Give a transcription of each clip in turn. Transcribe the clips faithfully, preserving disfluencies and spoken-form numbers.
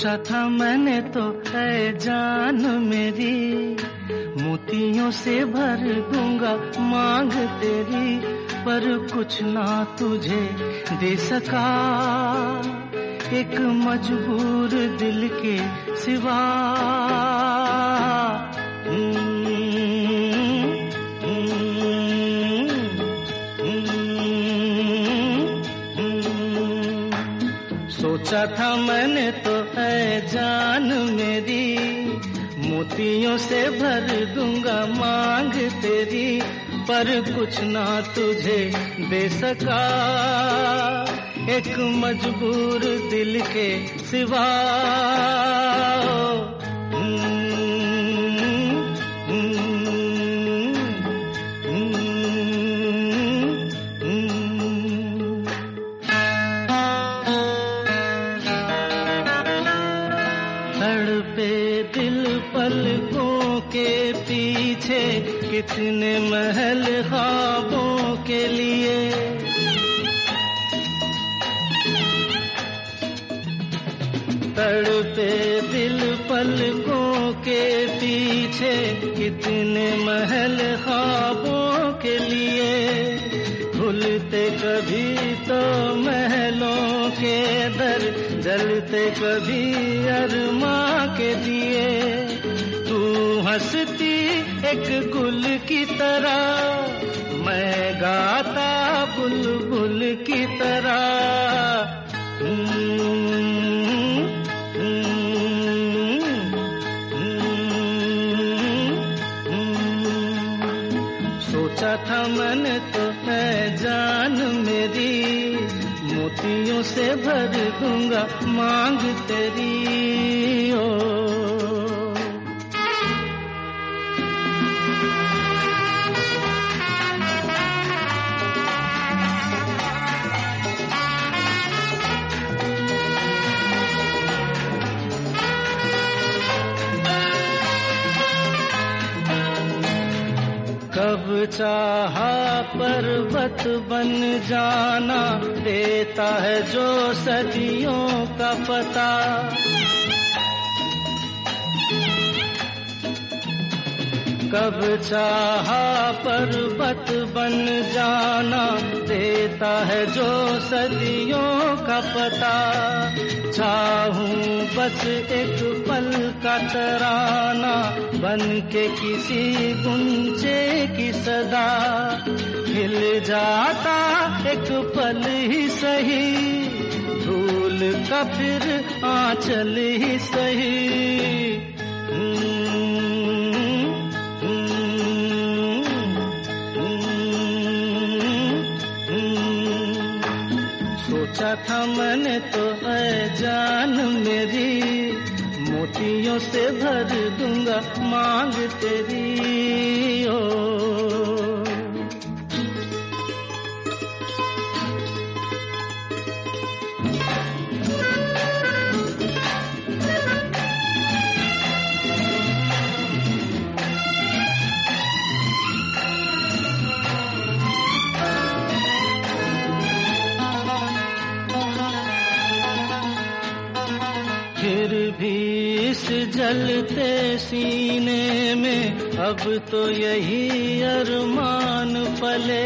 सोचा था मैंने तो ऐ जान मेरी, मोतियों से भर दूंगा मांग तेरी, पर कुछ ना तुझे दे सका एक मजबूर दिल के सिवा। सोचा था मैंने तो ऐ जान मेरी, मोतियों से भर दूंगा मांग तेरी, पर कुछ ना तुझे दे सका एक मजबूर दिल के सिवा। तड़पे दिल पलकों के पीछे, कितने महल ख्वाबों के लिए। तड़पे दिल पलकों के पीछे, कितने महल ख्वाबों के लिए। खुलते कभी तो महलों के दर, जलते कभी अरमां के दिए। तू हंसती एक गुल की तरह, मैं गाता बुलबुल की तरह। सोचा था मैंने तो है जान मेरी, मोतियों से भर दूंगा मांग तेरी। ओ कब चाहा पर्वत बन जाना, देता है जो सदियों का पता। कब चाहा पर्वत बन जाना, देता है जो सदियों का पता। चाहूं बस एक पल का तराना, बन के किसी गुंजे की सदा। हिल जाता एक पल ही सही, धूल का फिर आंचल ही सही। सोचा था मैंने तो ऐ जान मेरी, मोतियों से भर दूंगा मांग तेरी। ओ फिर भी इस जलते सीने में अब तो यही अरमान पले।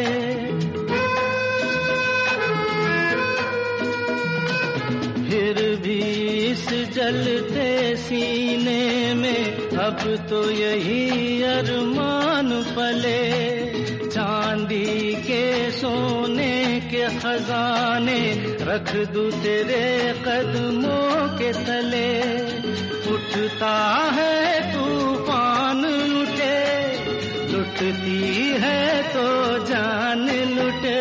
फिर भी इस जलते सीने में अब तो यही अरमान पले। चांदी के सोने के खजाने रख दूं तेरे कदमों के तले। उठता है तूफान लुटे, लुटती है तो जान लुटे।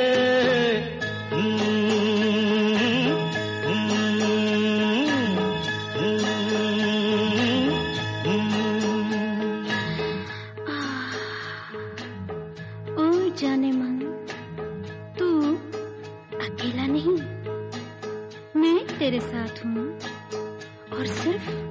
जाने मन, तू अकेला नहीं, मैं तेरे साथ हूँ और सिर्फ